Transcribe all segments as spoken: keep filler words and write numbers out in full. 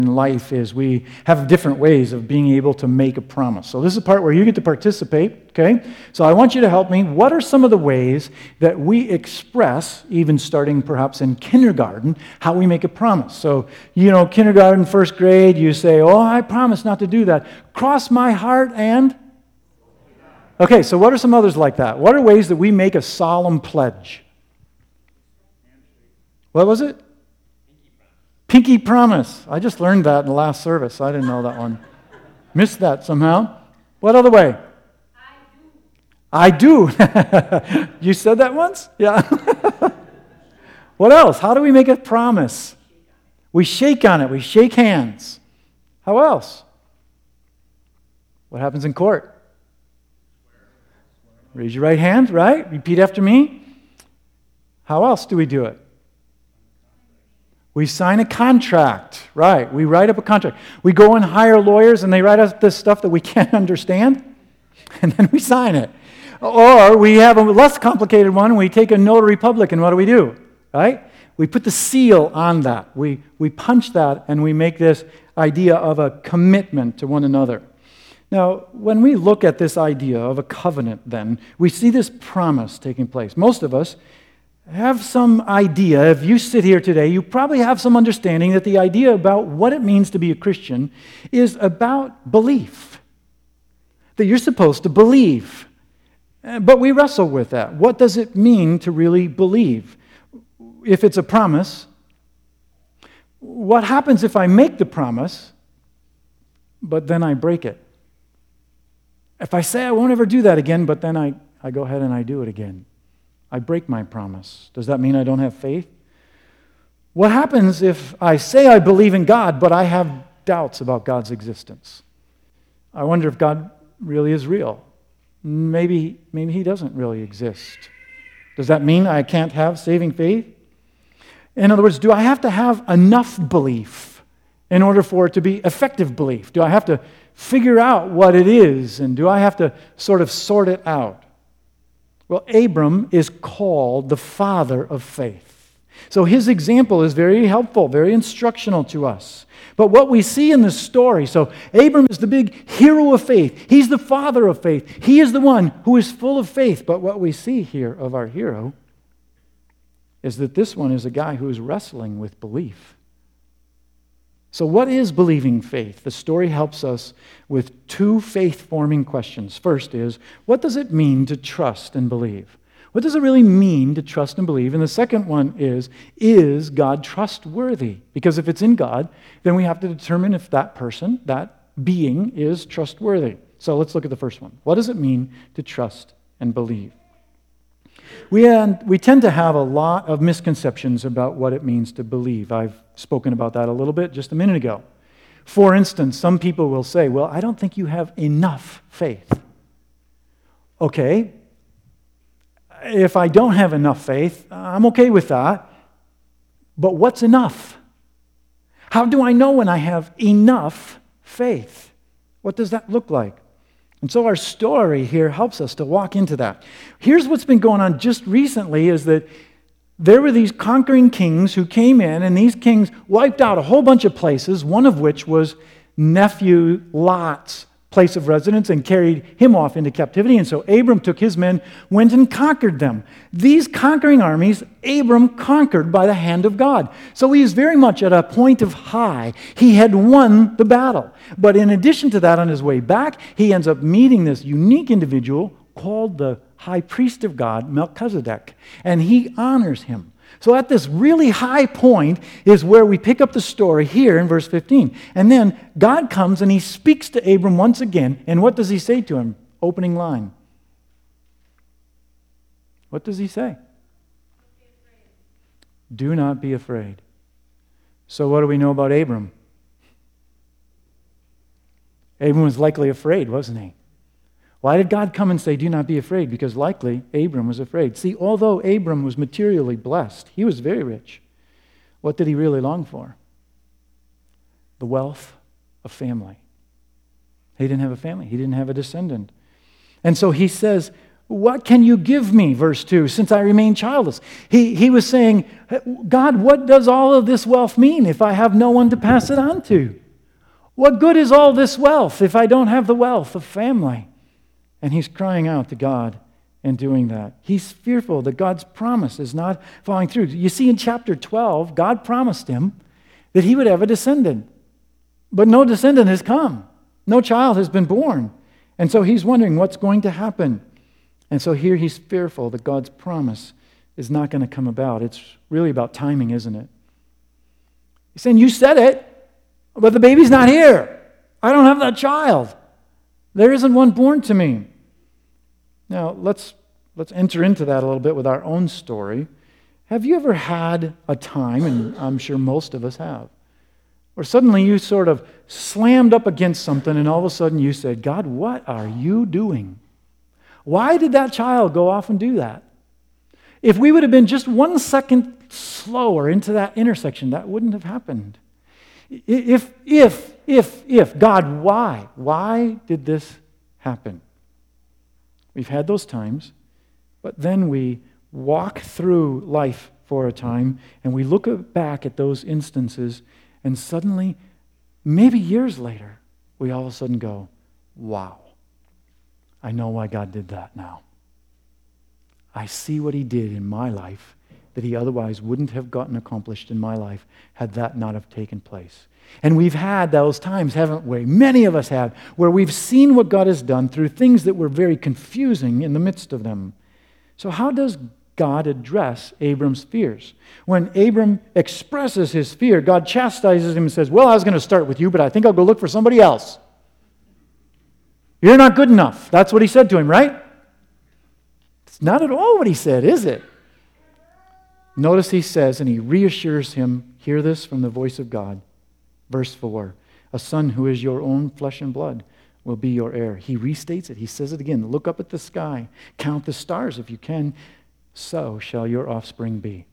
in life is we have different ways of being able to make a promise. So this is the part where you get to participate, okay? So I want you to help me. What are some of the ways that we express, even starting perhaps in kindergarten, how we make a promise? So, you know, kindergarten, first grade, you say, oh, I promise not to do that. Cross my heart and... Okay, so what are some others like that? What are ways that we make a solemn pledge? What was it? Pinky promise. I just learned that in the last service. I didn't know that one. Missed that somehow. What other way? I do. I do. You said that once? Yeah. What else? How do we make a promise? We shake on it. We shake hands. How else? What happens in court? Raise your right hand, right? Repeat after me. How else do we do it? We sign a contract, right? We write up a contract. We go and hire lawyers and they write us this stuff that we can't understand, and then we sign it. Or we have a less complicated one. We take a notary public, and what do we do, right? We put the seal on that. We, we punch that, and we make this idea of a commitment to one another. Now, when we look at this idea of a covenant, then, we see this promise taking place. Most of us have some idea. If you sit here today, you probably have some understanding that the idea about what it means to be a Christian is about belief. That you're supposed to believe. But we wrestle with that. What does it mean to really believe? If it's a promise, what happens if I make the promise, but then I break it? If I say I won't ever do that again, but then I, I go ahead and I do it again. I break my promise. Does that mean I don't have faith? What happens if I say I believe in God, but I have doubts about God's existence? I wonder if God really is real. Maybe, maybe He doesn't really exist. Does that mean I can't have saving faith? In other words, do I have to have enough belief in order for it to be effective belief? Do I have to figure out what it is, and do I have to sort of sort it out? Well, Abram is called the father of faith. So his example is very helpful, very instructional to us. But what we see in this story, so Abram is the big hero of faith. He's the father of faith. He is the one who is full of faith. But what we see here of our hero is that this one is a guy who is wrestling with belief. So what is believing faith? The story helps us with two faith-forming questions. First is, what does it mean to trust and believe? What does it really mean to trust and believe? And the second one is, is God trustworthy? Because if it's in God, then we have to determine if that person, that being, is trustworthy. So let's look at the first one. What does it mean to trust and believe? We, uh, we tend to have a lot of misconceptions about what it means to believe. I've spoken about that a little bit just a minute ago. For instance, some people will say, well, I don't think you have enough faith. Okay, if I don't have enough faith, I'm okay with that. But what's enough? How do I know when I have enough faith? What does that look like? And so our story here helps us to walk into that. Here's what's been going on just recently is that there were these conquering kings who came in, and these kings wiped out a whole bunch of places, one of which was nephew Lot's place of residence, and carried him off into captivity. And so Abram took his men, went and conquered them. These conquering armies, Abram conquered by the hand of God. So he is very much at a point of high. He had won the battle. But in addition to that, on his way back, he ends up meeting this unique individual called the high priest of God, Melchizedek. And he honors him. So at this really high point is where we pick up the story here in verse fifteen. And then God comes and He speaks to Abram once again. And what does He say to him? Opening line. What does He say? Do not be afraid. So what do we know about Abram? Abram was likely afraid, wasn't he? Why did God come and say, do not be afraid? Because likely Abram was afraid. See, although Abram was materially blessed, he was very rich. What did he really long for? The wealth of family. He didn't have a family. He didn't have a descendant. And so he says, What can you give me, verse two, since I remain childless? He, he was saying, God, what does all of this wealth mean if I have no one to pass it on to? What good is all this wealth if I don't have the wealth of family? And he's crying out to God and doing that. He's fearful that God's promise is not following through. You see, in chapter twelve, God promised him that he would have a descendant. But no descendant has come. No child has been born. And so he's wondering what's going to happen. And so here he's fearful that God's promise is not going to come about. It's really about timing, isn't it? He's saying, you said it, but the baby's not here. I don't have that child. There isn't one born to me. Now, let's, let's enter into that a little bit with our own story. Have you ever had a time, and I'm sure most of us have, where suddenly you sort of slammed up against something and all of a sudden you said, God, what are you doing? Why did that child go off and do that? If we would have been just one second slower into that intersection, that wouldn't have happened. If, if, if, if, God, why? Why did this happen? We've had those times, but then we walk through life for a time and we look back at those instances and suddenly, maybe years later, we all of a sudden go, wow, I know why God did that now. I see what he did in my life that he otherwise wouldn't have gotten accomplished in my life had that not have taken place. And we've had those times, haven't we? Many of us have, where we've seen what God has done through things that were very confusing in the midst of them. So how does God address Abram's fears? When Abram expresses his fear, God chastises him and says, well, I was going to start with you, but I think I'll go look for somebody else. You're not good enough. That's what he said to him, right? It's not at all what he said, is it? Notice he says, and he reassures him, hear this from the voice of God. Verse four, a son who is your own flesh and blood will be your heir. He restates it. He says it again. Look up at the sky. Count the stars if you can. So shall your offspring be.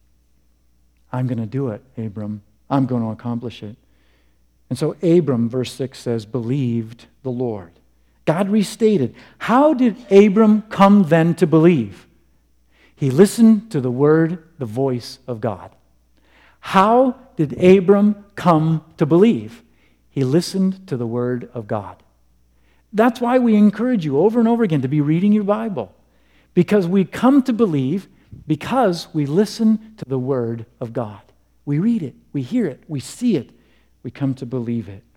I'm going to do it, Abram. I'm going to accomplish it. And so Abram, verse six says, believed the Lord. God restated. How did Abram come then to believe? He listened to the word, the voice of God. How did Abram come to believe? He listened to the word of God. That's why we encourage you over and over again to be reading your Bible. Because we come to believe because we listen to the word of God. We read it, we hear it, we see it, we come to believe it.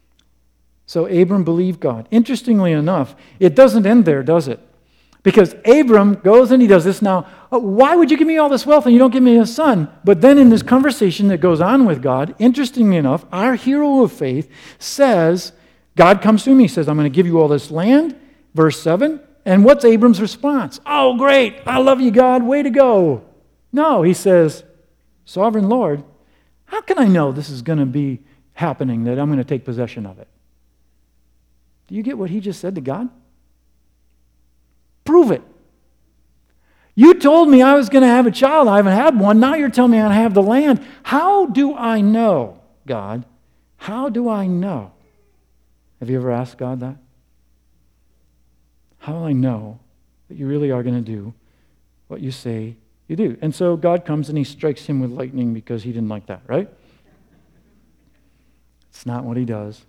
So Abram believed God. Interestingly enough, it doesn't end there, does it? Because Abram goes and he does this. Now, why would you give me all this wealth and you don't give me a son? But then in this conversation that goes on with God, interestingly enough, our hero of faith says, God comes to him, he says, I'm going to give you all this land. Verse seven. And what's Abram's response? Oh, great. I love you, God. Way to go. No, he says, Sovereign Lord, how can I know this is going to be happening, that I'm going to take possession of it? Do you get what he just said to God? Prove it. You told me I was going to have a child. I haven't had one. Now you're telling me I have the land. How do I know, God? How do I know? Have you ever asked God that? How will I know that you really are going to do what you say you do? And so God comes and he strikes him with lightning because he didn't like that, right? It's not what he does.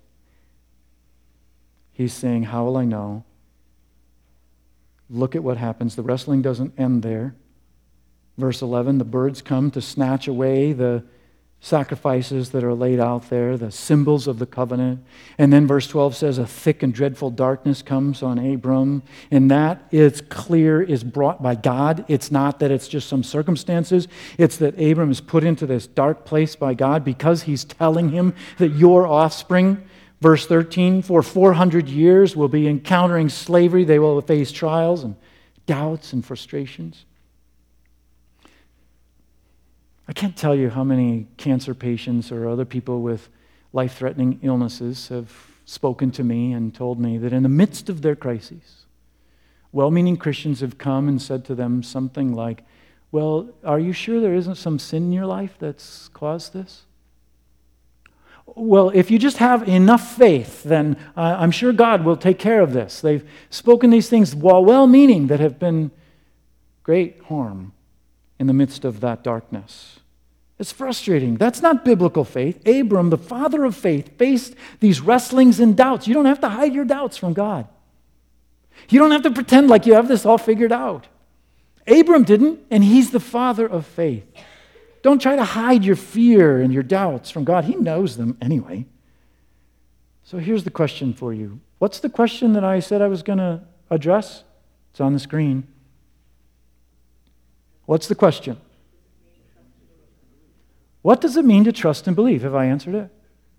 He's saying, how will I know? Look at what happens. The wrestling doesn't end there. Verse eleven, the birds come to snatch away the sacrifices that are laid out there, the symbols of the covenant. And then verse twelve says, a thick and dreadful darkness comes on Abram. And that, it's clear, is brought by God. It's not that it's just some circumstances. It's that Abram is put into this dark place by God because he's telling him that your offspring, verse thirteen, for four hundred years will be encountering slavery. They will face trials and doubts and frustrations. I can't tell you how many cancer patients or other people with life-threatening illnesses have spoken to me and told me that in the midst of their crises, well-meaning Christians have come and said to them something like, well, are you sure there isn't some sin in your life that's caused this? well, if you just have enough faith, then uh, I'm sure God will take care of this. They've spoken these things while well-meaning that have been great harm in the midst of that darkness. It's frustrating. That's not biblical faith. Abram, the father of faith, faced these wrestlings and doubts. You don't have to hide your doubts from God. You don't have to pretend like you have this all figured out. Abram didn't, and he's the father of faith. Don't try to hide your fear and your doubts from God. He knows them anyway. So here's the question for you. What's the question that I said I was going to address? It's on the screen. What's the question? What does it mean to trust and believe? Have I answered it?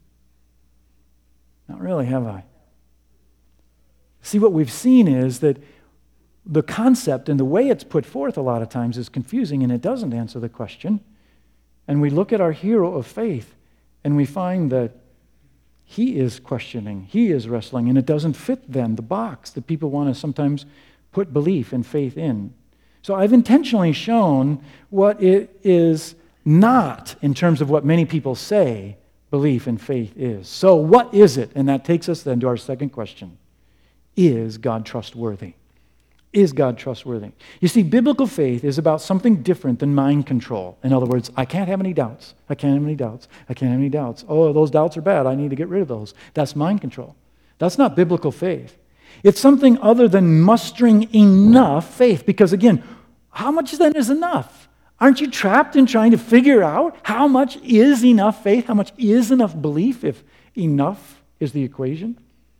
Not really, have I? See, what we've seen is that the concept and the way it's put forth a lot of times is confusing, and it doesn't answer the question. And we look at our hero of faith, and we find that he is questioning, he is wrestling, and it doesn't fit then the box that people want to sometimes put belief and faith in. So I've intentionally shown what it is not in terms of what many people say belief and faith is. So what is it? And that takes us then to our second question. Is God trustworthy? Is God trustworthy? You see, biblical faith is about something different than mind control. In other words, I can't have any doubts. I can't have any doubts. I can't have any doubts. Oh, those doubts are bad. I need to get rid of those. That's mind control. That's not biblical faith. It's something other than mustering enough faith. Because again, how much then is enough? Aren't you trapped in trying to figure out how much is enough faith? How much is enough belief if enough is the equation?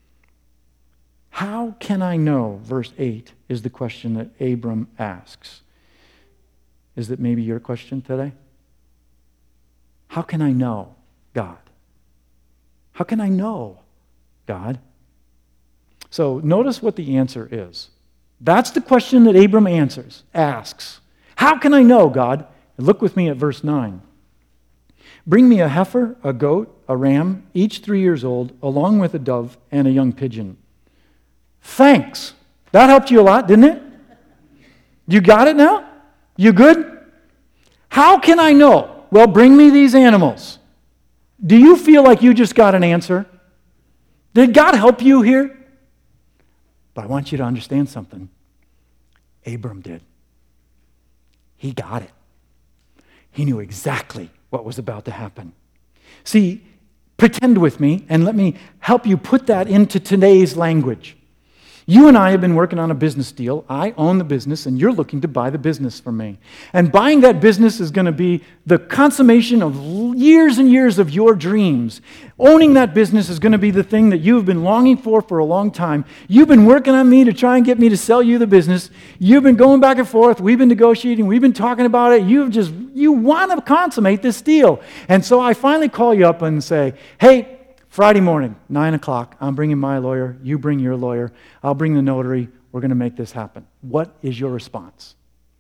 How can I know, verse eight, is the question that Abram asks. Is it maybe your question today? How can I know God? How can I know God? So notice what the answer is. That's the question that Abram answers, asks. How can I know, God? And look with me at verse nine. Bring me a heifer, a goat, a ram, each three years old, along with a dove and a young pigeon. Thanks. That helped you a lot, didn't it? You got it now? You good? How can I know? Well, bring me these animals. Do you feel like you just got an answer? Did God help you here? But I want you to understand something. Abram did. He got it. He knew exactly what was about to happen. See, pretend with me and let me help you put that into today's language. You and I have been working on a business deal. I own the business, and you're looking to buy the business from me. And buying that business is going to be the consummation of years and years of your dreams. Owning that business is going to be the thing that you've been longing for for a long time. You've been working on me to try and get me to sell you the business. You've been going back and forth. We've been negotiating. We've been talking about it. You've just, you want to consummate this deal. And so I finally call you up and say, hey, Friday morning, nine o'clock, I'm bringing my lawyer, you bring your lawyer, I'll bring the notary, we're going to make this happen. What is your response?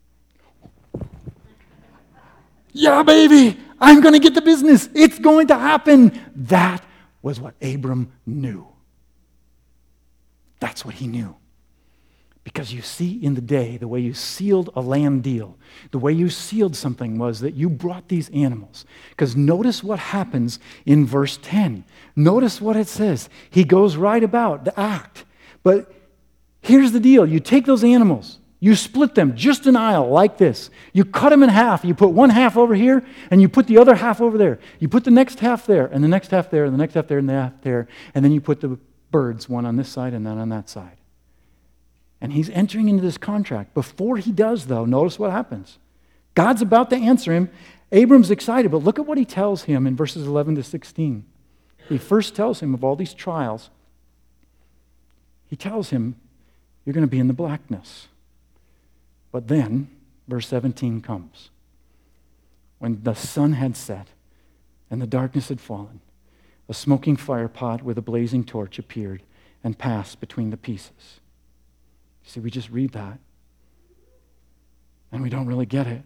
Yeah, baby, I'm going to get the business. It's going to happen. That was what Abram knew. That's what he knew. Because you see, in the day, the way you sealed a land deal, the way you sealed something was that you brought these animals. Because notice what happens in verse ten. Notice what it says. He goes right about the act. But here's the deal. You take those animals, you split them just an aisle like this. You cut them in half. You put one half over here, and you put the other half over there. You put the next half there, and the next half there, and the next half there, and the half there. And then you put the birds, one on this side and then on that side. And he's entering into this contract. Before he does, though, notice what happens. God's about to answer him. Abram's excited, but look at what he tells him in verses eleven to sixteen. He first tells him of all these trials. He tells him, you're going to be in the blackness. But then, verse seventeen comes. When the sun had set and the darkness had fallen, a smoking fire pot with a blazing torch appeared and passed between the pieces. See, we just read that, and we don't really get it.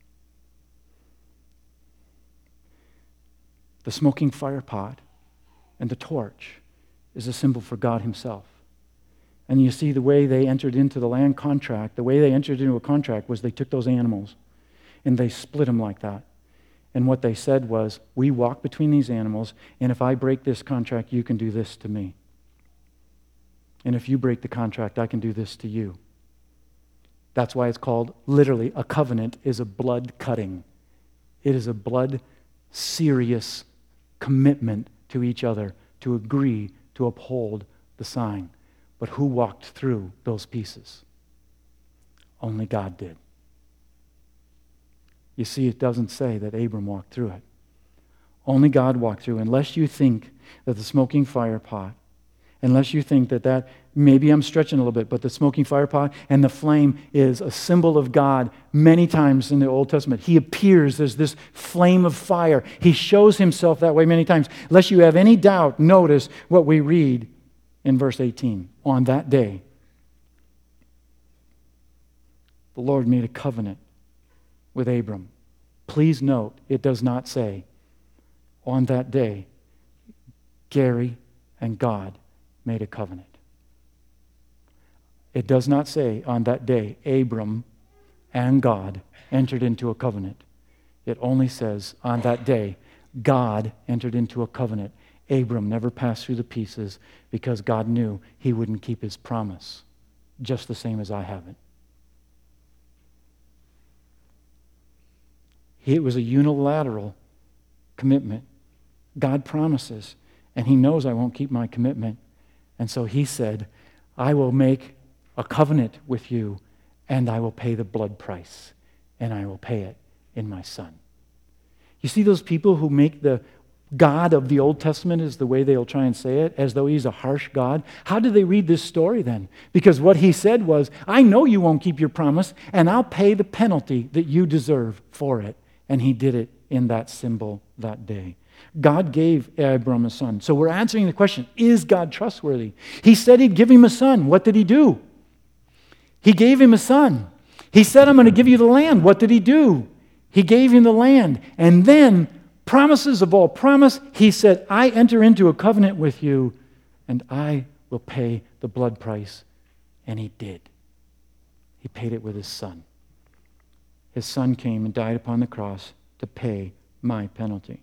The smoking fire pot and the torch is a symbol for God himself. And you see the way they entered into the land contract, the way they entered into a contract was they took those animals and they split them like that. And what they said was, we walk between these animals, and if I break this contract, you can do this to me. And if you break the contract, I can do this to you. That's why it's called, literally, a covenant is a blood cutting. It is a blood serious commitment to each other to agree to uphold the sign. But who walked through those pieces? Only God did. You see, it doesn't say that Abram walked through it. Only God walked through. Unless you think that the smoking fire pot, unless you think that that, maybe I'm stretching a little bit, but the smoking fire pot and the flame is a symbol of God many times in the Old Testament. He appears as this flame of fire. He shows himself that way many times. Unless you have any doubt, notice what we read in verse eighteen. On that day, the Lord made a covenant with Abram. Please note, it does not say, on that day, Gary and God made a covenant. It does not say, on that day, Abram and God entered into a covenant. It only says, on that day, God entered into a covenant. Abram never passed through the pieces because God knew he wouldn't keep his promise, just the same as I haven't. It was a unilateral commitment. God promises, and he knows I won't keep my commitment. And so he said, I will make a covenant with you, and I will pay the blood price, and I will pay it in my son. You see those people who make the God of the Old Testament is the way they'll try and say it, as though he's a harsh God. How do they read this story then? Because what he said was, I know you won't keep your promise, and I'll pay the penalty that you deserve for it. And he did it in that symbol that day. God gave Abram a son. So we're answering the question, is God trustworthy? He said he'd give him a son. What did he do? He gave him a son. He said, I'm going to give you the land. What did he do? He gave him the land. And then, promises of all promise, he said, I enter into a covenant with you, and I will pay the blood price. And he did. He paid it with his son. His son came and died upon the cross to pay my penalty.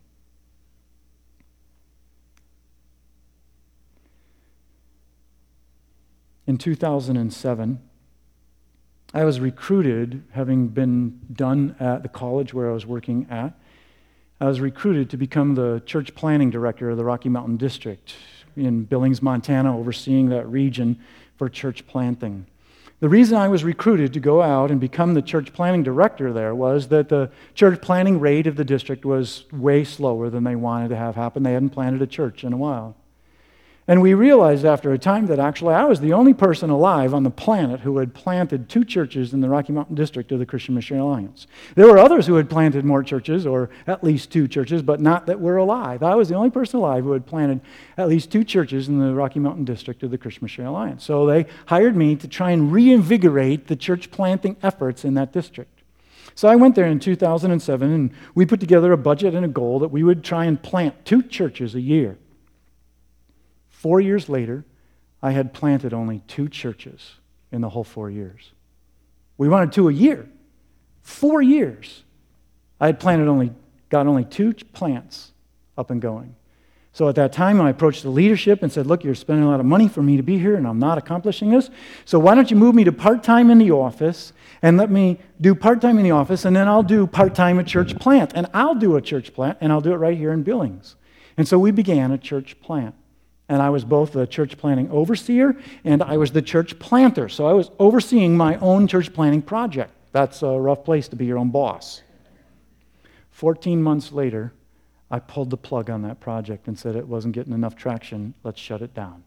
In two thousand seven, I was recruited, having been done at the college where I was working at, I was recruited to become the church planning director of the Rocky Mountain District in Billings, Montana, overseeing that region for church planting. The reason I was recruited to go out and become the church planning director there was that the church planting rate of the district was way slower than they wanted to have happen. They hadn't planted a church in a while. And we realized after a time that actually I was the only person alive on the planet who had planted two churches in the Rocky Mountain District of the Christian Missionary Alliance. There were others who had planted more churches, or at least two churches, but not that were alive. I was the only person alive who had planted at least two churches in the Rocky Mountain District of the Christian Missionary Alliance. So they hired me to try and reinvigorate the church planting efforts in that district. So I went there in two thousand seven, and we put together a budget and a goal that we would try and plant two churches a year. Four years later, I had planted only two churches in the whole four years. We wanted two a year. Four years. I had planted only, got only two plants up and going. So at that time, I approached the leadership and said, look, you're spending a lot of money for me to be here, and I'm not accomplishing this. So why don't you move me to part-time in the office, and let me do part-time in the office, and then I'll do part-time at church plant. And I'll do a church plant, and I'll do it right here in Billings. And so we began a church plant. And I was both the church planting overseer and I was the church planter. So I was overseeing my own church planting project. That's a rough place to be your own boss. Fourteen months later, I pulled the plug on that project and said it wasn't getting enough traction. Let's shut it down.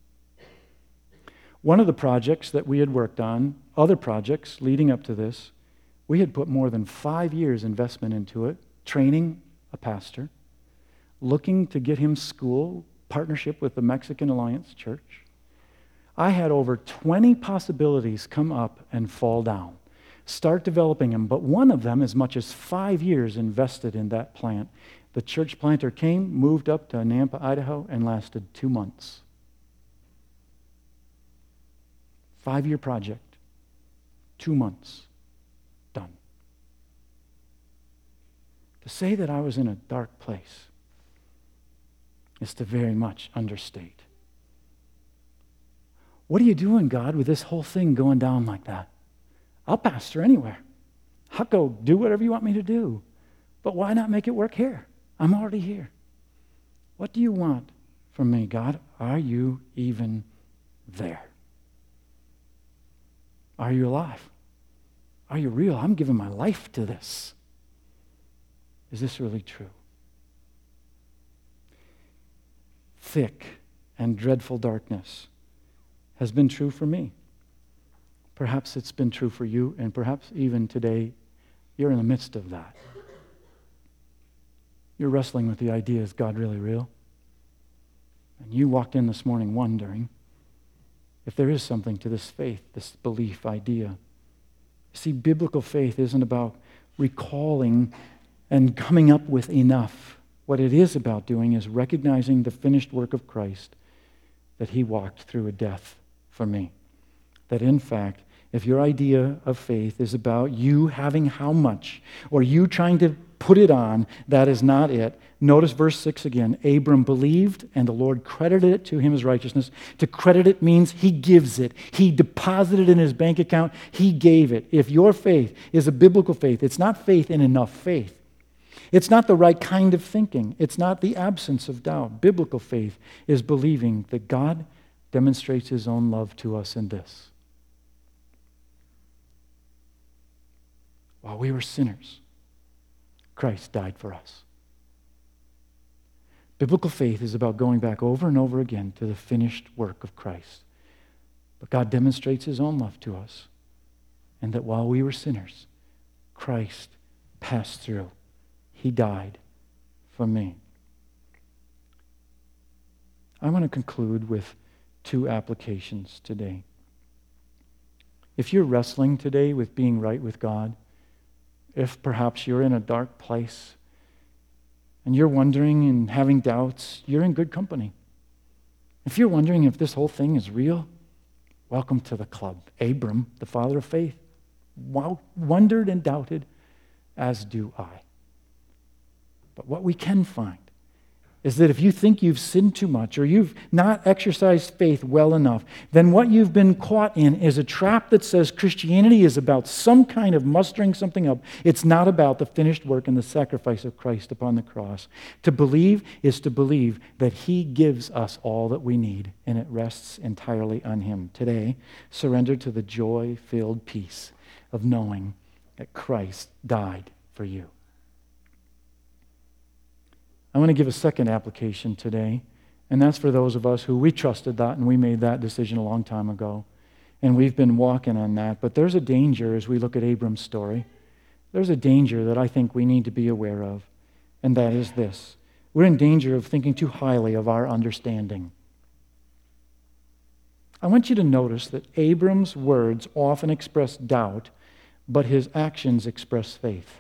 One of the projects that we had worked on, other projects leading up to this, we had put more than five years investment into it, training a pastor, looking to get him school, partnership with the Mexican Alliance Church. I had over twenty possibilities come up and fall down. Start developing them, but one of them, as much as five years invested in that plant. The church planter came, moved up to Nampa, Idaho, and lasted two months. Five-year project, two months, done. To say that I was in a dark place is to very much understate. What are you doing, God, with this whole thing going down like that? I'll pastor anywhere. I'll go do whatever you want me to do. But why not make it work here? I'm already here. What do you want from me, God? Are you even there? Are you alive? Are you real? I'm giving my life to this. Is this really true? Thick and dreadful darkness has been true for me. Perhaps it's been true for you, and perhaps even today you're in the midst of that. You're wrestling with the idea, is God really real? And you walked in this morning wondering if there is something to this faith, this belief idea. See, biblical faith isn't about recalling and coming up with enough. What it is about doing is recognizing the finished work of Christ, that he walked through a death for me. That in fact, if your idea of faith is about you having how much, or you trying to put it on, that is not it. Notice verse six again. Abram believed, and the Lord credited it to him as righteousness. To credit it means he gives it. He deposited it in his bank account. He gave it. If your faith is a biblical faith, it's not faith in enough faith. It's not the right kind of thinking. It's not the absence of doubt. Biblical faith is believing that God demonstrates his own love to us in this. While we were sinners, Christ died for us. Biblical faith is about going back over and over again to the finished work of Christ. But God demonstrates his own love to us, and that while we were sinners, Christ passed through. He died for me. I want to conclude with two applications today. If you're wrestling today with being right with God, if perhaps you're in a dark place and you're wondering and having doubts, you're in good company. If you're wondering if this whole thing is real, welcome to the club. Abram, the father of faith, wondered and doubted, as do I. But what we can find is that if you think you've sinned too much or you've not exercised faith well enough, then what you've been caught in is a trap that says Christianity is about some kind of mustering something up. It's not about the finished work and the sacrifice of Christ upon the cross. To believe is to believe that he gives us all that we need, and it rests entirely on him. Today, surrender to the joy-filled peace of knowing that Christ died for you. I want to give a second application today, and that's for those of us who we trusted that and we made that decision a long time ago, and we've been walking on that. But there's a danger as we look at Abram's story. There's a danger that I think we need to be aware of, and that is this. We're in danger of thinking too highly of our understanding. I want you to notice that Abram's words often express doubt, but his actions express faith.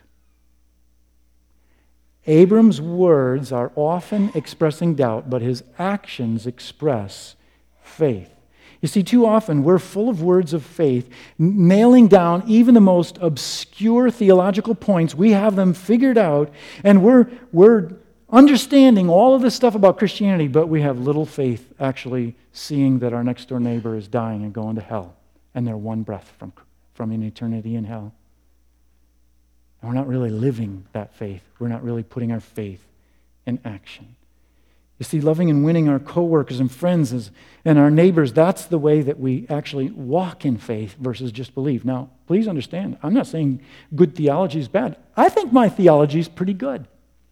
Abram's words are often expressing doubt, but his actions express faith. You see, too often we're full of words of faith, nailing down even the most obscure theological points. We have them figured out, and we're, we're understanding all of this stuff about Christianity, but we have little faith actually seeing that our next door neighbor is dying and going to hell, and they're one breath from, from an eternity in hell. And we're not really living that faith. We're not really putting our faith in action. You see, loving and winning our coworkers and friends is, and our neighbors, that's the way that we actually walk in faith versus just believe. Now, please understand, I'm not saying good theology is bad. I think my theology is pretty good.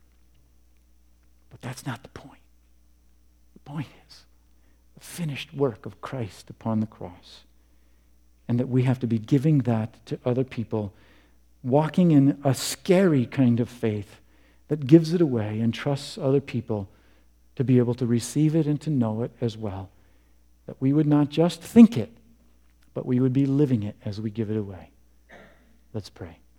But that's not the point. The point is the finished work of Christ upon the cross. And that we have to be giving that to other people, walking in a scary kind of faith that gives it away and trusts other people to be able to receive it and to know it as well. That we would not just think it, but we would be living it as we give it away. Let's pray.